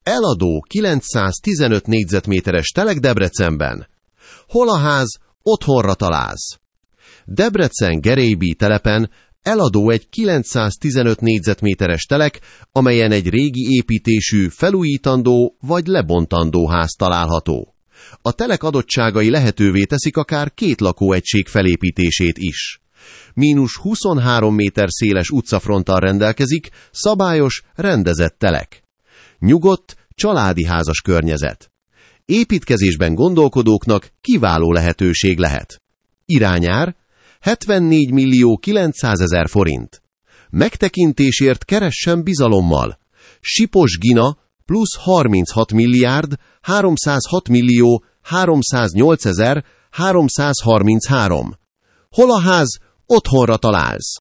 Eladó 915 négyzetméteres telek Debrecenben. Hol a ház, otthonra találsz. Debrecen Geréby telepen eladó egy 915 négyzetméteres telek, amelyen egy régi építésű, felújítandó vagy lebontandó ház található. A telek adottságai lehetővé teszik akár 2 lakóegység felépítését is. -23 méter széles utcafronttal rendelkezik, szabályos, rendezett telek. Nyugodt, családi házas környezet. Építkezésben gondolkodóknak kiváló lehetőség lehet. Irányár 74 millió 900 000 forint. Megtekintésért keressen bizalommal. Sipos Gina plusz 36 milliárd 306 millió 308 333. Hol a ház, otthonra találsz.